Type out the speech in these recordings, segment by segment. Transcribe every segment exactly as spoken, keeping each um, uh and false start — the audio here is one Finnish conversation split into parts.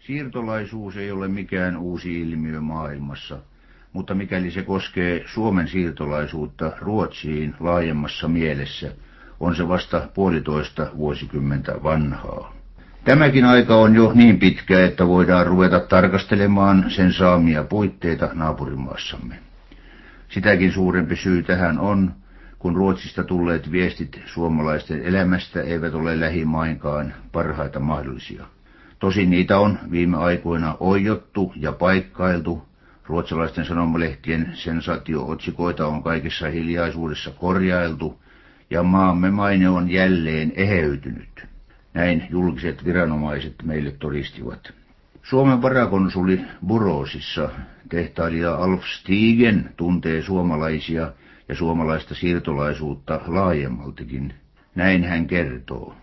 Siirtolaisuus ei ole mikään uusi ilmiö maailmassa, mutta mikäli se koskee Suomen siirtolaisuutta Ruotsiin laajemmassa mielessä, on se vasta puolitoista vuosikymmentä vanhaa. Tämäkin aika on jo niin pitkä, että voidaan ruveta tarkastelemaan sen saamia puitteita naapurimaassamme. Sitäkin suurempi syy tähän on, kun Ruotsista tulleet viestit suomalaisten elämästä eivät ole lähimainkaan parhaita mahdollisia. Tosin niitä on viime aikoina oijottu ja paikkailtu, ruotsalaisten sanomalehtien sensaatio-otsikoita on kaikessa hiljaisuudessa korjailtu, ja maamme maine on jälleen eheytynyt. Näin julkiset viranomaiset meille todistivat. Suomen varakonsuli Burosissa tehtailija Alf Stigen tuntee suomalaisia ja suomalaista siirtolaisuutta laajemmaltikin. Näin hän kertoo.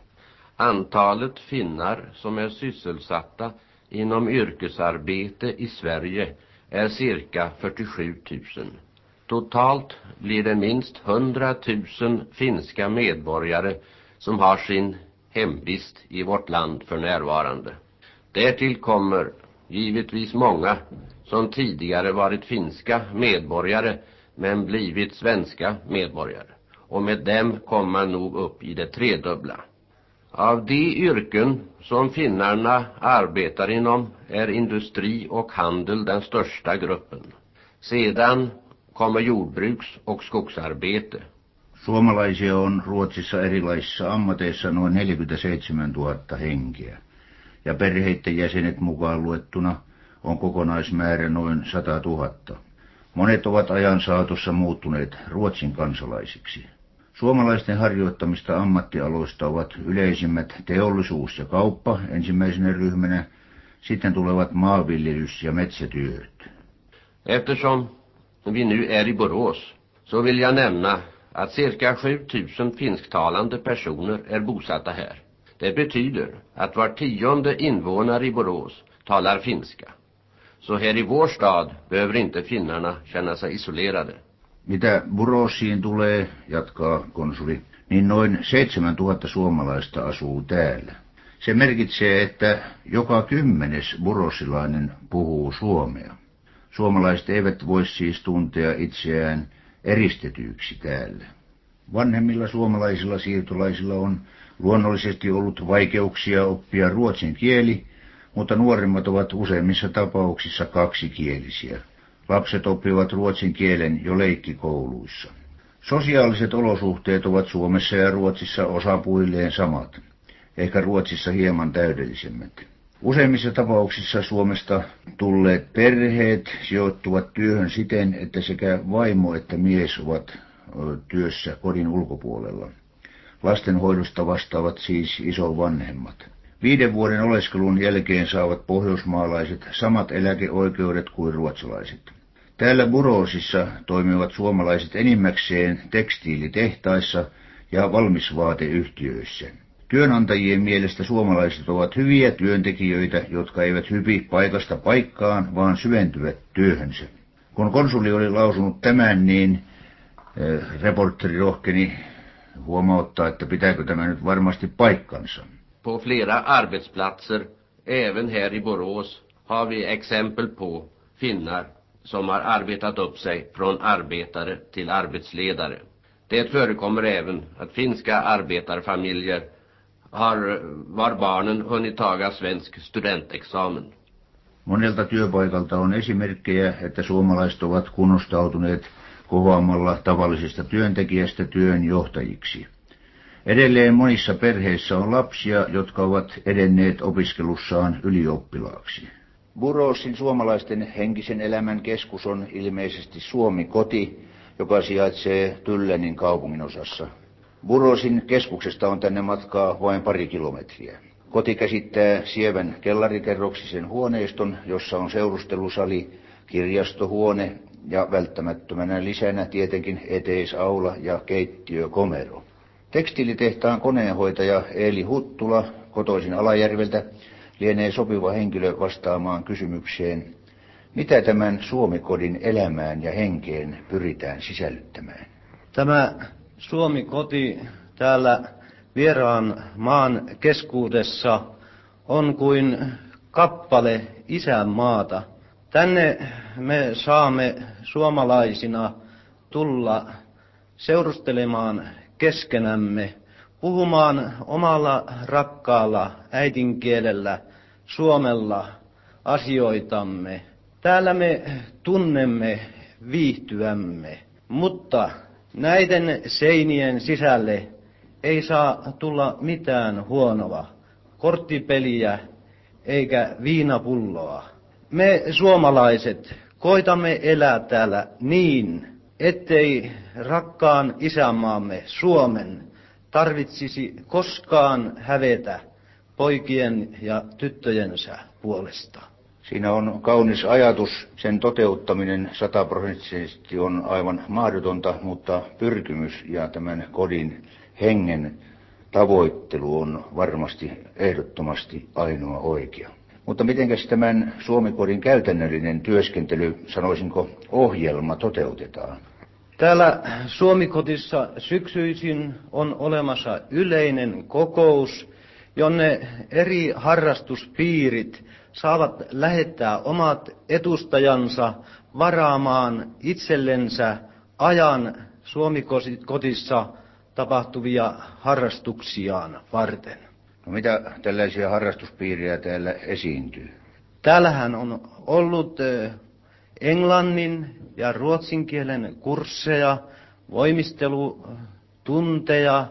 Antalet finnar som är sysselsatta inom yrkesarbete i Sverige är cirka fyrtiosju tusen. Totalt blir det minst hundra tusen finska medborgare som har sin hemvist i vårt land för närvarande. Därtill kommer givetvis många som tidigare varit finska medborgare men blivit svenska medborgare. Och med dem kommer man nog upp i det tredubbla. Av de yrken som finnarna arbetar inom är industri och handel den största gruppen. Sedan kommer jordbruks- och skogsarbete. Suomalaisia on Ruotsissa erilaisissa ammateissa noin neljäkymmentäseitsemäntuhatta henkeä, ja perheiden jäsenet mukaan luettuna on kokonaismäärä noin satatuhatta. Monet ovat ajan saatossa muuttuneet Ruotsin kansalaisiksi. Suomalaisten harjoittamista ammattialoista ovat yleisimmät teollisuus ja kauppa ensimmäisenä ryhmänä, sitten tulevat maanviljelys- ja metsätyöt. Eftersom vi nu är i Borås så vill jag nämna att cirka sju tusen finsktalande personer är bosatta här. Det betyder att var tionde invånare i Borås talar finska. Så här i vår stad behöver inte finnarna känna sig isolerade. Mitä Burosiin tulee, jatkaa konsuli, niin noin seitsemäntuhatta suomalaista asuu täällä. Se merkitsee, että joka kymmenes burosilainen puhuu suomea. Suomalaiset eivät voi siis tuntea itseään eristetyiksi täällä. Vanhemmilla suomalaisilla siirtolaisilla on luonnollisesti ollut vaikeuksia oppia ruotsin kieli, mutta nuoremmat ovat useimmissa tapauksissa kaksikielisiä. Lapset oppivat ruotsin kielen jo leikkikouluissa. Sosiaaliset olosuhteet ovat Suomessa ja Ruotsissa osapuilleen samat, ehkä Ruotsissa hieman täydellisemmät. Useimmissa tapauksissa Suomesta tulleet perheet sijoittuvat työhön siten, että sekä vaimo että mies ovat työssä kodin ulkopuolella. Lastenhoidosta vastaavat siis isovanhemmat. Viiden vuoden oleskelun jälkeen saavat pohjoismaalaiset samat eläkeoikeudet kuin ruotsalaiset. Täällä Burosissa toimivat suomalaiset enimmäkseen tekstiilitehtaissa ja valmisvaateyhtiöissä. Työnantajien mielestä suomalaiset ovat hyviä työntekijöitä, jotka eivät hypi paikasta paikkaan, vaan syventyvät työhönsä. Kun konsuli oli lausunut tämän, niin äh, reporteri rohkeni huomauttaa, että pitääkö tämä nyt varmasti paikkansa. På flera arbetsplatser, även här i Borås, har vi exempel på finnar som har arbetat upp sig från arbetare till arbetsledare. Det förekommer även att finska arbetarfamiljer har, var barnen hunnit taga svensk studentexamen. Monelta työpaikalta on esimerkkejä, että suomalaiset ovat kunnostautuneet kohoamalla tavallisesta työntekijästä työn johtajiksi. Edelleen monissa perheissä on lapsia, jotka ovat edenneet opiskelussaan ylioppilaaksi. Burosin suomalaisten henkisen elämän keskus on ilmeisesti Suomi-koti, joka sijaitsee Tyllenin kaupunginosassa. Burosin keskuksesta on tänne matkaa vain pari kilometriä. Koti käsittää sievän kellarikerroksisen huoneiston, jossa on seurustelusali, kirjastohuone ja välttämättömänä lisänä tietenkin eteisaula ja keittiökomero. Tekstiilitehtaan koneenhoitaja Eeli Huttula, kotoisin Alajärveltä, lienee sopiva henkilö vastaamaan kysymykseen, mitä tämän Suomi-kodin elämään ja henkeen pyritään sisällyttämään. Tämä Suomi-koti täällä vieraan maan keskuudessa on kuin kappale isänmaata. Tänne me saamme suomalaisina tulla seurustelemaan keskenämme, puhumaan omalla rakkaalla äidinkielellä suomella asioitamme. Täällä me tunnemme viihtyämme, mutta näiden seinien sisälle ei saa tulla mitään huonoa, korttipeliä eikä viinapulloa. Me suomalaiset koitamme elää täällä niin, ettei rakkaan isänmaamme Suomen tarvitsisi koskaan hävetä poikien ja tyttöjensä puolesta. Siinä on kaunis ajatus. Sen toteuttaminen sataprosenttisesti on aivan mahdotonta, mutta pyrkimys ja tämän kodin hengen tavoittelu on varmasti ehdottomasti ainoa oikea. Mutta mitenkäs tämän Suomi-kodin käytännöllinen työskentely, sanoisinko ohjelma, toteutetaan? Täällä Suomi-kodissa syksyisin on olemassa yleinen kokous, jonne eri harrastuspiirit saavat lähettää omat edustajansa varaamaan itsellensä ajan Suomi-kodissa tapahtuvia harrastuksiaan varten. No mitä tällaisia harrastuspiirejä täällä esiintyy? Täällähän on ollut englannin ja ruotsin kielen kursseja, voimistelutunteja,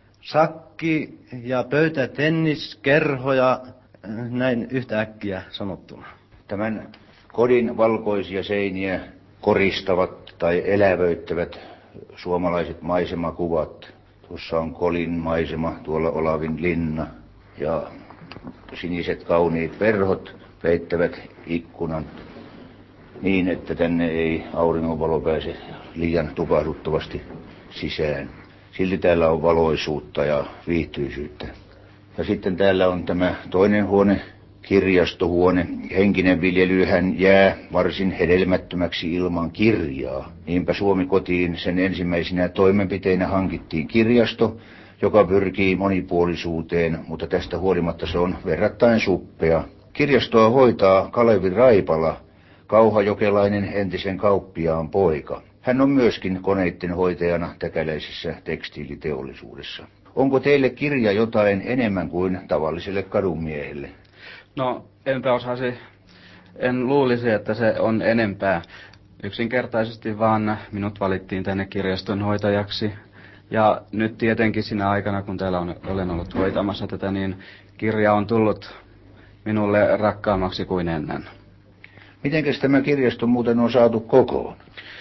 sakki- ja pöytätenniskerhoja, näin yhtäkkiä sanottuna. Tämän kodin valkoisia seiniä koristavat tai elävöittävät suomalaiset maisemakuvat. Tuossa on Kolin maisema, tuolla Olavin linna ja siniset kauniit verhot peittävät ikkunan niin, että tänne ei auringonvalo pääse liian tukahduttavasti sisään. Silti täällä on valoisuutta ja viihtyisyyttä. Ja sitten täällä on tämä toinen huone, kirjastohuone. Henkinen viljelyhän jää varsin hedelmättömäksi ilman kirjaa. Niinpä Suomi-kotiin sen ensimmäisenä toimenpiteinä hankittiin kirjasto, joka pyrkii monipuolisuuteen, mutta tästä huolimatta se on verrattain suppea. Kirjastoa hoitaa Kalevi Raipala, kauhajokelainen entisen kauppiaan poika. Hän on myöskin koneitten hoitajana täkäläisessä tekstiiliteollisuudessa. Onko teille kirja jotain enemmän kuin tavalliselle kadunmiehelle? No, enpä osaisi, en luulisi, että se on enempää. Yksinkertaisesti vaan minut valittiin tänne kirjaston hoitajaksi. Ja nyt tietenkin siinä aikana, kun täällä on, olen ollut hoitamassa tätä, niin kirja on tullut minulle rakkaammaksi kuin ennen. Mitenkäs tämä kirjasto muuten on saatu kokoon?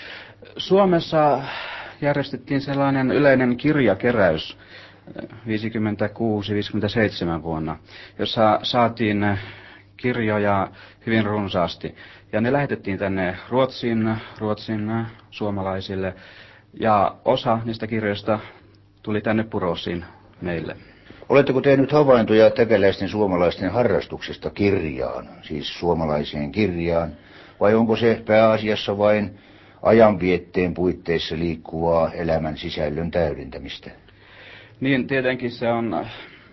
Suomessa järjestettiin sellainen yleinen kirjakeräys viisikymmentäkuusi viisikymmentäseitsemän vuonna, jossa saatiin kirjoja hyvin runsaasti. Ja ne lähetettiin tänne Ruotsiin, Ruotsin suomalaisille, ja osa niistä kirjoista tuli tänne Purosiin meille. Oletteko tehnyt havaintoja täkäläisten suomalaisten harrastuksesta kirjaan, siis suomalaiseen kirjaan, vai onko se pääasiassa vain ajanvietteen puitteissa liikkuvaa elämän sisällön täydentämistä? Niin, tietenkin se on,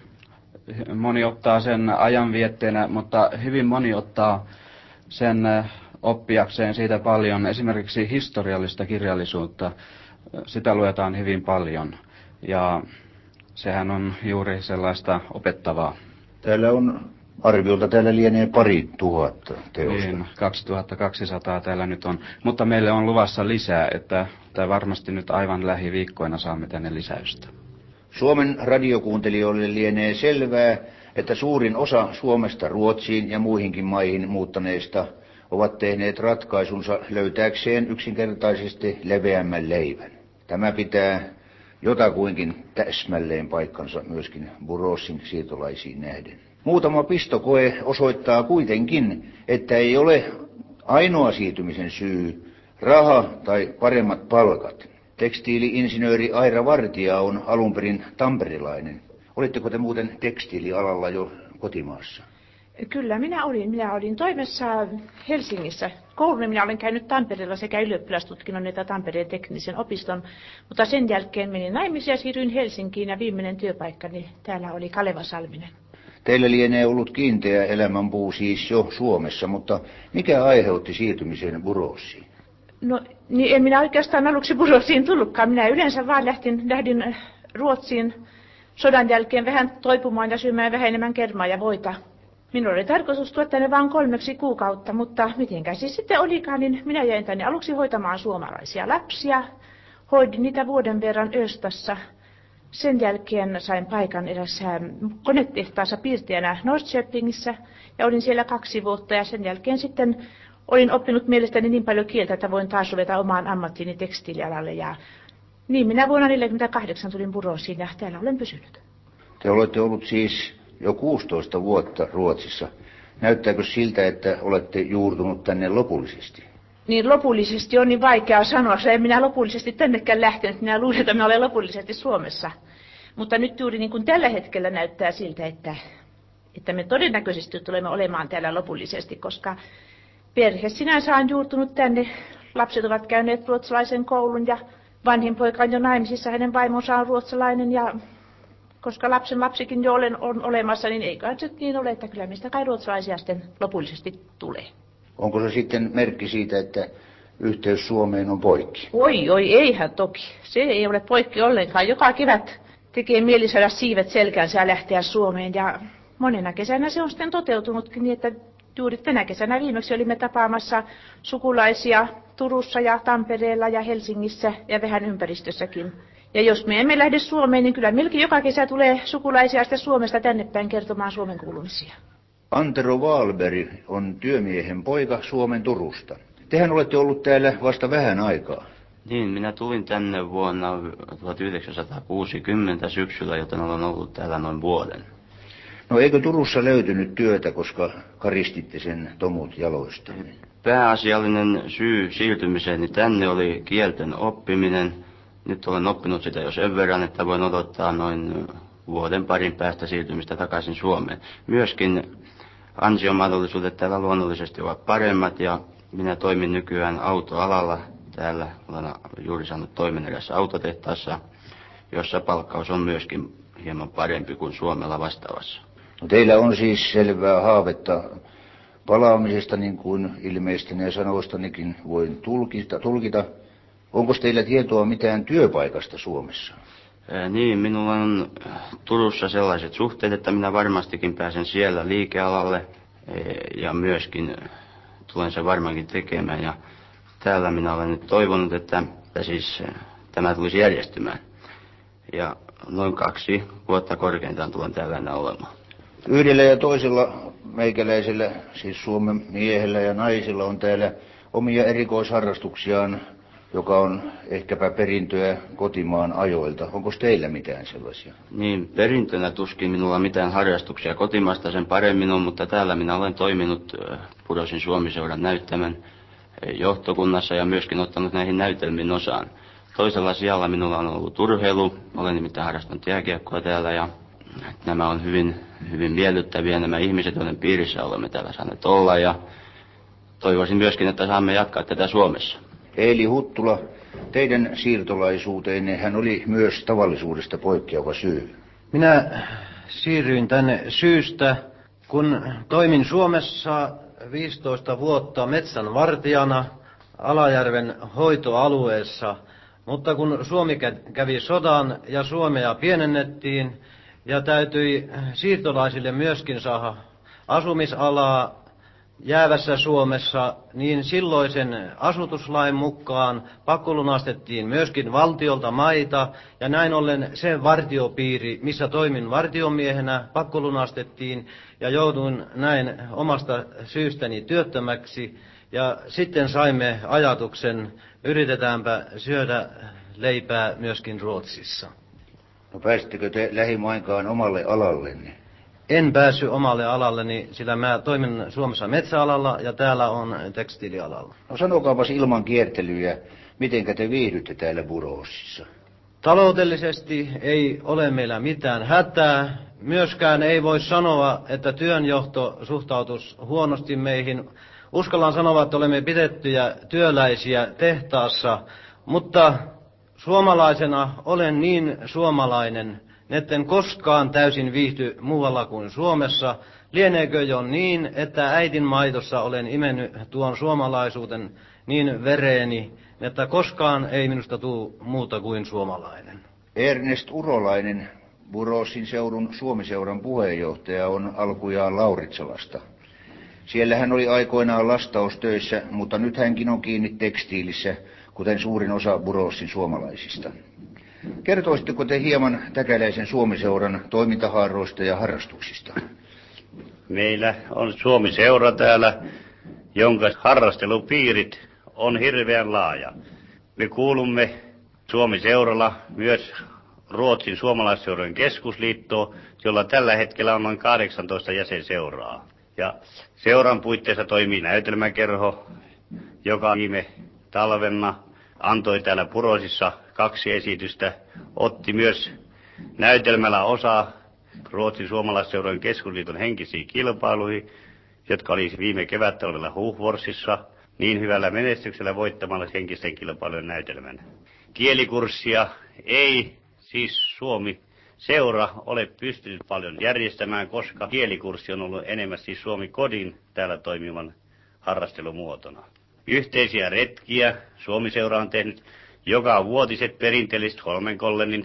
moni ottaa sen ajanvietteenä, mutta hyvin moni ottaa sen oppiakseen siitä paljon. Esimerkiksi historiallista kirjallisuutta, sitä luetaan hyvin paljon, ja sehän on juuri sellaista opettavaa. Täällä on arviolta, täällä lienee pari tuhatta teosta. Niin, kaksituhattakaksisataa täällä nyt on, mutta meille on luvassa lisää, että, että varmasti nyt aivan lähiviikkoina saamme tänne lisäystä. Suomen radiokuuntelijoille lienee selvää, että suurin osa Suomesta Ruotsiin ja muihinkin maihin muuttaneista ovat tehneet ratkaisunsa löytääkseen yksinkertaisesti leveämmän leivän. Tämä pitää jotakuinkin täsmälleen paikkansa myöskin Burosin siirtolaisiin nähden. Muutama pistokoe osoittaa kuitenkin, että ei ole ainoa siirtymisen syy raha tai paremmat palkat. Tekstiili-insinööri Aira Vartija on alun perin tamperilainen. Olitteko te muuten tekstiilialalla jo kotimaassa? Kyllä, minä olin. Minä olin toimessa Helsingissä. Koulun minä olen käynyt Tampereella sekä ylioppilastutkinnon että Tampereen teknisen opiston, mutta sen jälkeen menin naimisiin ja siirryin Helsinkiin ja viimeinen työpaikkani täällä oli Kaleva Salminen. Teillä lienee ollut kiinteä elämänpuu siis jo Suomessa, mutta mikä aiheutti siirtymisen Burossiin? No niin en minä oikeastaan aluksi Burossiin tullutkaan. Minä yleensä vaan lähtin, lähdin Ruotsiin sodan jälkeen vähän toipumaan ja syömään vähän enemmän kermaa ja voita. Minulla oli tarkoitus tulla tänne vain kolmeksi kuukautta, mutta mitenkä siis sitten olikaan, niin minä jäin tänne aluksi hoitamaan suomalaisia lapsia. Hoidin niitä vuoden verran Östassa. Sen jälkeen sain paikan erässä konetehtaassa piirtäjänä Norrköpingissä ja olin siellä kaksi vuotta ja sen jälkeen sitten olin oppinut mielestäni niin paljon kieltä, että voin taas ruveta omaan ammattiini tekstiilialalle ja niin minä vuonna tuhatyhdeksänsataaneljäkymmentäkahdeksan tulin Burossiin ja täällä olen pysynyt. Te olette ollut siis jo kuusitoista vuotta Ruotsissa. Näyttääkö siltä, että olette juurtunut tänne lopullisesti? Niin lopullisesti on niin vaikea sanoa, en minä lopullisesti tännekään lähtenyt, minä luulen, että minä olen lopullisesti Suomessa. Mutta nyt juuri niin kuin tällä hetkellä näyttää siltä, että, että me todennäköisesti tulemme olemaan täällä lopullisesti, koska perhe sinänsä on juurtunut tänne. Lapset ovat käyneet ruotsalaisen koulun ja vanhin poika on jo naimisissa, hänen vaimonsa on ruotsalainen ja koska lapsen lapsikin jo olen, on olemassa, niin ei kai se niin ole, että kyllä mistä kai ruotsalaisia sitten lopullisesti tulee. Onko se sitten merkki siitä, että yhteys Suomeen on poikki? Oi, oi, eihän toki. Se ei ole poikki ollenkaan. Joka kevät tekee mieli saada siivet selkäänsä ja lähteä Suomeen. Ja monena kesänä se on sitten toteutunutkin niin, että juuri tänä kesänä viimeksi olimme tapaamassa sukulaisia Turussa ja Tampereella ja Helsingissä ja vähän ympäristössäkin. Ja jos me emme lähde Suomeen, niin kyllä melkein joka kesä tulee sukulaisia sitten Suomesta tänne päin kertomaan Suomen kuulumisia. Antero Wahlberg on työmiehen poika Suomen Turusta. Tehän olette ollut täällä vasta vähän aikaa. Niin, minä tulin tänne vuonna tuhatyhdeksänsataakuusikymmentä syksyllä, joten olen ollut täällä noin vuoden. No eikö Turussa löytynyt työtä, koska karistitte sen tomut jaloista? Pääasiallinen syy siirtymiseeni tänne oli kielten oppiminen. Nyt olen oppinut sitä jo sen verran, että voin odottaa noin vuoden parin päästä siirtymistä takaisin Suomeen. Myöskin ansiomahdollisuudet täällä luonnollisesti ovat paremmat ja minä toimin nykyään autoalalla. Täällä olen juuri saanut toimen erässä autotehtaassa, jossa palkkaus on myöskin hieman parempi kuin Suomella vastaavassa. No teillä on siis selvää haavetta palaamisesta, niin kuin ilmeistäneen sanoistanikin voin tulkita. tulkita. Onko teillä tietoa mitään työpaikasta Suomessa? Ää, niin, minulla on Turussa sellaiset suhteet, että minä varmastikin pääsen siellä liikealalle ja myöskin tulen sen varmaankin tekemään. Ja täällä minä olen nyt toivonut, että, että siis tämä tulisi järjestymään. Ja noin kaksi vuotta korkeintaan tulen täällä enää olemaan. Yhdellä ja toisella meikäläisellä, siis Suomen miehellä ja naisilla on täällä omia erikoisharrastuksiaan, joka on ehkäpä perintöä kotimaan ajoilta. Onko teillä mitään sellaisia? Niin, perintönä tuskin minulla mitään harrastuksia kotimaasta sen paremmin on, mutta täällä minä olen toiminut Burosin Suomiseuran näyttämön johtokunnassa ja myöskin ottanut näihin näytelmiin osaan. Toisella sijalla minulla on ollut urheilu, olen nimittäin harrastanut jääkiekkoa täällä ja nämä on hyvin, hyvin miellyttäviä nämä ihmiset, joiden piirissä olemme täällä saaneet olla ja toivoisin myöskin, että saamme jatkaa tätä Suomessa. Eili Huttula, teidän siirtolaisuuteenne hän oli myös tavallisuudesta poikkeava syy. Minä siirryin tänne syystä, kun toimin Suomessa viisitoista vuotta metsänvartijana Alajärven hoitoalueessa, mutta kun Suomi kävi sodan ja Suomea pienennettiin ja täytyi siirtolaisille myöskin saada asumisalaa jäävässä Suomessa, niin silloisen asutuslain mukaan pakkolunastettiin myöskin valtiolta maita, ja näin ollen se vartiopiiri, missä toimin vartiomiehenä, pakkolunastettiin, ja jouduin näin omasta syystäni työttömäksi, ja sitten saimme ajatuksen, yritetäänpä syödä leipää myöskin Ruotsissa. No pääsittekö te lähimainkaan omalle alallenne? En päässyt omalle alalleni, sillä mä toimin Suomessa metsäalalla ja täällä on tekstiilialalla. No sanokaapas ilman kiertelyjä, mitenkä te viihdytte täällä Burossissa? Taloudellisesti ei ole meillä mitään hätää. Myöskään ei voi sanoa, että työnjohto suhtautuisi huonosti meihin. Uskallan sanoa, että olemme pidettyjä työläisiä tehtaassa, mutta suomalaisena olen niin suomalainen, netten koskaan täysin viihty muualla kuin Suomessa. Lieneekö jo niin, että äidin maidossa olen imennyt tuon suomalaisuuden niin vereeni, että koskaan ei minusta tuu muuta kuin suomalainen? Ernest Urolainen, Burosin seudun Suomiseuran puheenjohtaja, on alkujaan Lauritsalasta. Siellä hän oli aikoinaan lastaustöissä, mutta nyt hänkin on kiinni tekstiilissä, kuten suurin osa Burosin suomalaisista. Kertoisitteko te hieman Täkäläisen Suomiseuran toimintahaaroista ja harrastuksista? Meillä on Suomiseura täällä, jonka harrastelupiirit on hirveän laaja. Me kuulumme Suomiseuralla myös Ruotsin suomalaisseurojen keskusliittoon, jolla tällä hetkellä on noin kahdeksantoista jäsenseuraa. Ja seuran puitteissa toimii näytelmäkerho, joka viime talvena antoi täällä Burosissa kaksi esitystä, otti myös näytelmällä osaa Ruotsin suomalaisseurojen keskusliiton henkisiin kilpailuihin, jotka oli viime kevättalvella Huhvorsissa niin hyvällä menestyksellä voittamalla henkisten kilpailujen näytelmän. Kielikurssia ei siis Suomi seura ole pystynyt paljon järjestämään, koska kielikurssi on ollut enemmän siis Suomi kodin täällä toimivan harrastelumuotona. Yhteisiä retkiä Suomiseura on tehnyt joka vuotiset perinteelliset Holmenkollenin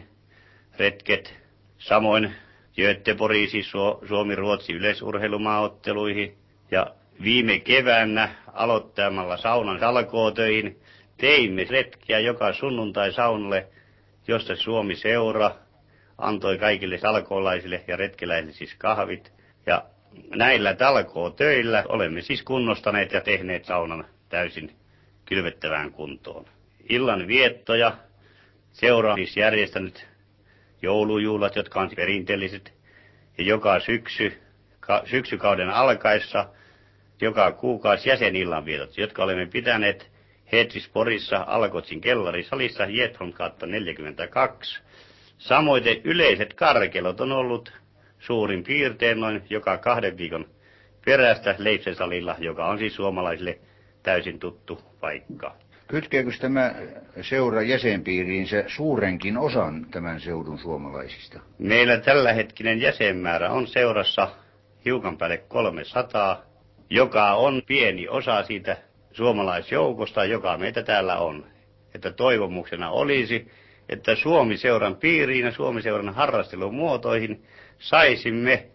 retket, samoin Göteborgin Suomi-Ruotsi yleisurheilumaaotteluihin ja viime keväänä aloittamalla saunan talkootöihin teimme retkiä joka sunnuntai saunalle, josta Suomi-seura antoi kaikille talkoolaisille ja retkeläisille siis kahvit. Ja näillä talkootöillä olemme siis kunnostaneet ja tehneet saunan täysin kylvettävään kuntoon. Illan viettoja seura on siis järjestänyt joulujuhlat, jotka on perinteelliset, ja joka syksy, ka, syksykauden alkaessa joka kuukausi jäsenillanvietot, jotka olemme pitäneet Hedvisporissa Alkotsin kellarisalissa Jetholmgatan neljäkymmentäkaksi. Samoin yleiset karkelot on ollut suurin piirtein noin joka kahden viikon perästä Leipzig-salilla, joka on siis suomalaisille täysin tuttu paikka. Kytkeekö tämä seura jäsenpiiriinsä suurenkin osan tämän seudun suomalaisista? Meillä tällä hetkinen jäsenmäärä on seurassa hiukan päälle kolmesataa, joka on pieni osa siitä suomalaisjoukosta, joka meitä täällä on. Että toivomuksena olisi, että Suomiseuran piiriin ja Suomiseuran harrastelumuotoihin saisimme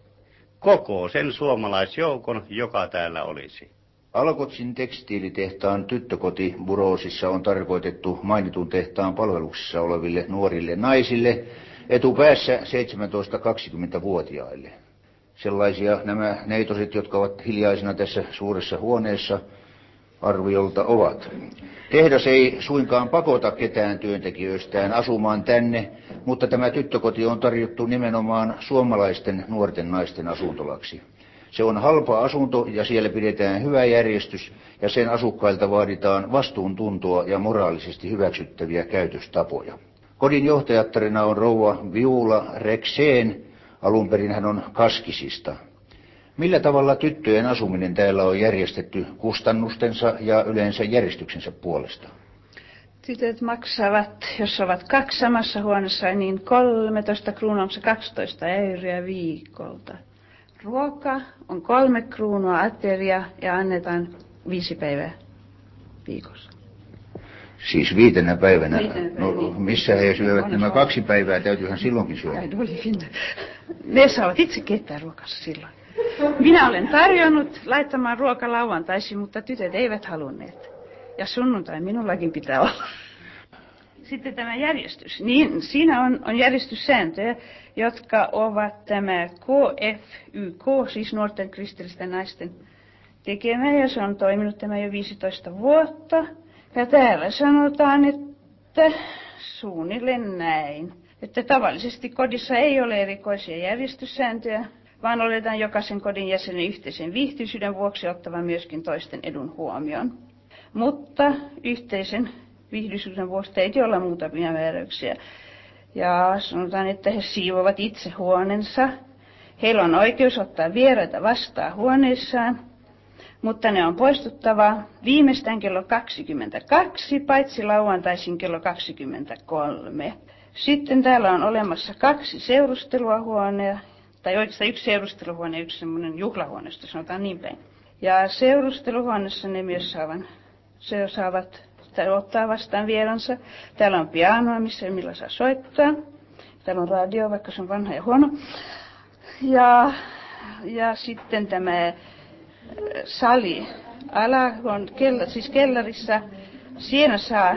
koko sen suomalaisjoukon, joka täällä olisi. Alkotsin tekstiilitehtaan tyttökoti Burosissa on tarkoitettu mainitun tehtaan palveluksessa oleville nuorille naisille, etupäässä seitsemäntoista-kaksikymmentävuotiaille. Sellaisia nämä neitoset, jotka ovat hiljaisina tässä suuressa huoneessa, arviolta ovat. Tehdas ei suinkaan pakota ketään työntekijöistään asumaan tänne, mutta tämä tyttökoti on tarjottu nimenomaan suomalaisten nuorten naisten asuntolaksi. Se on halpa asunto ja siellä pidetään hyvä järjestys ja sen asukkailta vaaditaan vastuuntuntoa ja moraalisesti hyväksyttäviä käytöstapoja. Kodin johtajattarina on rouva Viula Rekseen, alun perin hän on Kaskisista. Millä tavalla tyttöjen asuminen täällä on järjestetty kustannustensa ja yleensä järjestyksensä puolesta? Tytöt maksavat, jos ovat kaksi samassa huoneessa, niin kolmetoista kruunua, onko se kaksitoista euroa viikolta. Ruoka on kolme kruunua ateria ja annetaan viisi päivää viikossa. Siis viitenä päivänä? Viitenä päivänä. No, missä he syövät nämä kaksi päivää? Täytyyhän silloinkin syödä. Ne saavat itse keittää ruokassa silloin. Minä olen tarjonnut laittamaan ruoka lauantaisin, mutta tytöt eivät halunneet. Ja sunnuntai minullakin pitää olla. Sitten tämä järjestys. Niin, siinä on, on järjestyssääntöjä, jotka ovat tämä K F Y K, siis nuorten kristillisten naisten tekemä, ja se on toiminut tämä jo viisitoista vuotta. Ja täällä sanotaan, että suunnilleen näin, että tavallisesti kodissa ei ole erikoisia järjestyssääntöjä, vaan oletaan jokaisen kodin jäsenen yhteisen viihtyisyyden vuoksi ottavan myöskin toisten edun huomioon. Mutta yhteisen viihtyisyyden vuoksi täytyy olla muutamia määräyksiä. Ja sanotaan, että he siivovat itse huoneensa. Heillä on oikeus ottaa vieraita vastaan huoneessaan, mutta ne on poistuttava viimeistään kello kaksikymmentäkaksi, paitsi lauantaisin kello kaksikymmentäkolme. Sitten täällä on olemassa kaksi seurusteluhuonea, tai oikeastaan yksi seurusteluhuone ja yksi semmoinen juhlahuoneisto, sanotaan niin päin. Ja seurusteluhuoneessa ne myös saavat, se saavat tai ottaa vastaan vieransa. Täällä on pianoa, missä millä saa soittaa. Täällä on radio, vaikka se on vanha ja huono. Ja, ja sitten tämä sali, ala on kella, siis kellarissa, siinä saa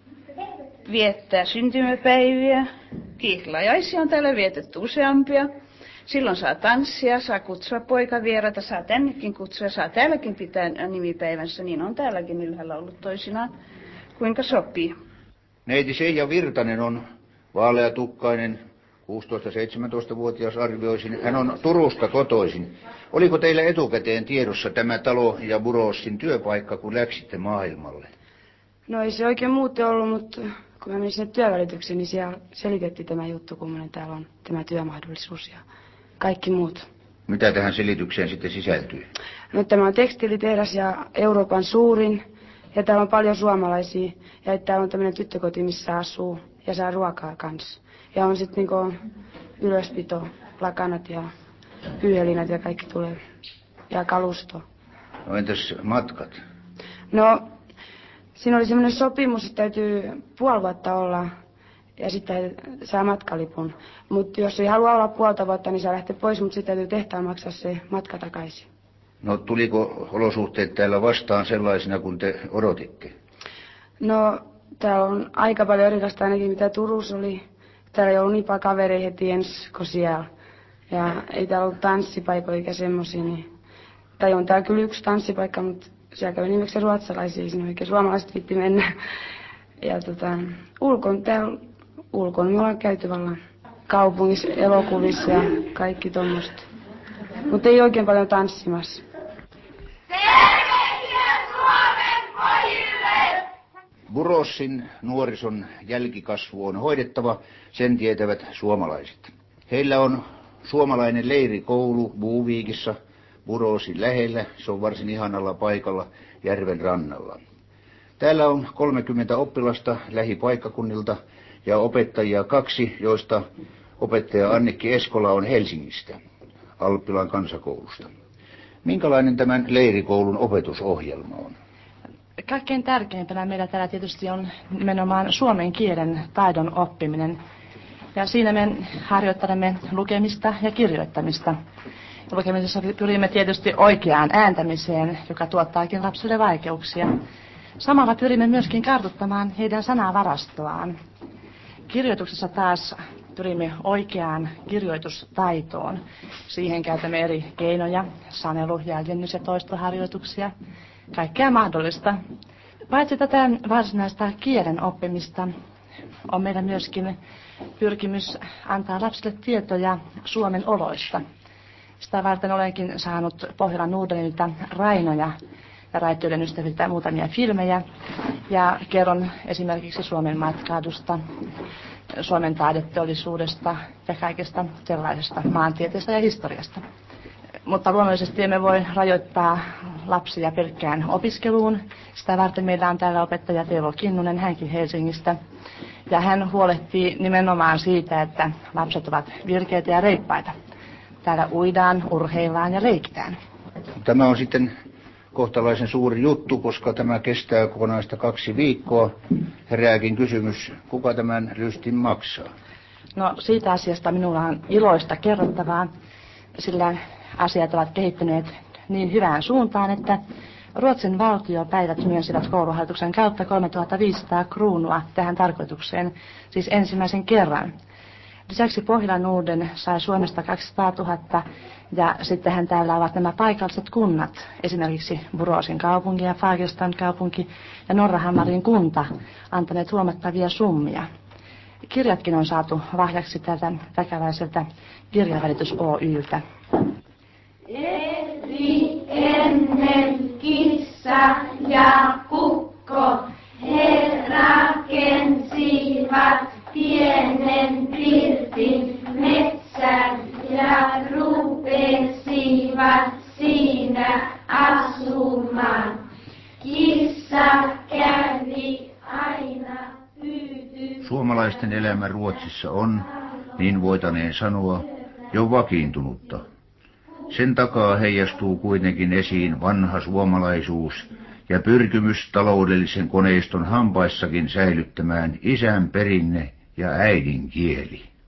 viettää syntymäpäiviä. Kihlajaisia on täällä vietetty useampia. Silloin saa tanssia, saa kutsua poikavieraita, saa tännekin kutsua, saa täälläkin pitää nimipäivänsä. Niin on täälläkin ylhäällä ollut toisinaan, kuinka sopii. Neiti Seija Virtanen on vaaleatukkainen, kuusitoista-seitsemäntoista-vuotias arvioisin. Hän on Turusta kotoisin. Oliko teillä etukäteen tiedossa tämä talo ja Buroosin työpaikka, kun läksitte maailmalle? No ei se oikein muuten ollut, mutta kun mä menin sinne työvälitykseen, niin siellä selitettiin tämä juttu, kummonen täällä on tämä työmahdollisuus ja kaikki muut. Mitä tähän selitykseen sitten sisältyy? No tämä on tekstiilitehdas ja Euroopan suurin. Ja täällä on paljon suomalaisia. Ja täällä on tämmöinen tyttökoti, missä asuu ja saa ruokaa kanssa. Ja on sitten niinku ylöspito, lakanat ja pyyhelinät ja kaikki tulee. Ja kalusto. No entäs matkat? No siinä oli semmoinen sopimus, että täytyy puoli vuotta olla ja sitten saa matkalipun. Mutta jos ei halua olla puolta vuotta, niin saa lähteä pois, mutta sitten täytyy tehtaan maksaa se matka takaisin. No tuliko olosuhteet täällä vastaan sellaisina kuin te odotitte? No täällä on aika paljon erilaista ainakin mitä Turussa oli. Täällä ei ollut niin paljon kavereita heti ensi kuin siellä. Ja ei täällä ollut tanssipaikoja eikä semmosia. Niin... Tai on täällä kyllä yksi tanssipaikka, mutta siellä kävi nimeksi ruotsalaisia, sinne oikein suomalaiset viitti mennä. Ja tota, ulkon täällä, ulkon me ollaan käyty vallan kaupungissa, elokuvissa ja kaikki tommoista. Mutta ei oikein paljon tanssimassa. Buroosin nuorison jälkikasvu on hoidettava, sen tietävät suomalaiset. Heillä on suomalainen leirikoulu Buuviikissa, Buroosin lähellä, se on varsin ihanalla paikalla järven rannalla. Täällä on kolmekymmentä oppilasta lähipaikkakunnilta ja opettajia kaksi, joista opettaja Annikki Eskola on Helsingistä, Alppilan kansakoulusta. Minkälainen tämän leirikoulun opetusohjelma on? Kaikkein tärkeimpänä meillä täällä tietysti on nimenomaan suomen kielen taidon oppiminen. Ja siinä me harjoittelemme lukemista ja kirjoittamista. Lukemisessa pyrimme tietysti oikeaan ääntämiseen, joka tuottaakin lapsille vaikeuksia. Samalla pyrimme myöskin kartuttamaan heidän sanavarastoaan. Kirjoituksessa taas pyrimme oikeaan kirjoitustaitoon. Siihen käytämme eri keinoja, sanelu, jäljennys- ja toistoharjoituksia, kaikkea mahdollista. Paitsi tätä varsinaista kielen oppimista on meillä myöskin pyrkimys antaa lapsille tietoja Suomen oloista. Sitä varten olenkin saanut Pohjolan Nordenilta Rainoja ja raittiuden ystäviltä muutamia filmejä ja kerron esimerkiksi Suomen matkailusta, Suomen taideteollisuudesta ja kaikesta sellaisesta maantieteestä ja historiasta. Mutta luonnollisesti emme voi rajoittaa lapsia pelkkään opiskeluun. Sitä varten meillä on täällä opettaja Teivo Kinnunen, hänkin Helsingistä. Ja hän huolehtii nimenomaan siitä, että lapset ovat virkeitä ja reippaita. Täällä uidaan, urheillaan ja leikitään. Tämä on sitten kohtalaisen suuri juttu, koska tämä kestää kokonaista kaksi viikkoa. Herääkin kysymys, kuka tämän lystin maksaa? No siitä asiasta minulla on iloista kerrottavaa, sillä asiat ovat kehittyneet niin hyvään suuntaan, että Ruotsin valtiopäivät myönsivät kouluhallituksen kautta kolmetuhattaviisisataa kruunua tähän tarkoitukseen, siis ensimmäisen kerran. Lisäksi Pohjolan Norden sai Suomesta kaksisataatuhatta ja sittenhän täällä ovat nämä paikalliset kunnat, esimerkiksi Buroosin kaupunki ja Fagerstan kaupunki ja Norrahammarin kunta antaneet huomattavia summia. Kirjatkin on saatu lahjaksi tältä täkäläiseltä kirjavälitys Oy:ltä. Eri ennen kissa ja kukko, he rakensivat pienen pirtin metsän ja rupesivat siinä asumaan. Kissa kävi aina pyytämässä. Suomalaisten elämä Ruotsissa on, niin voitaneen sanoa, jo vakiintunutta. Sen takaa heijastuu kuitenkin esiin vanha suomalaisuus ja pyrkimys taloudellisen koneiston hampaissakin säilyttämään isän perinne ja äidin kieli.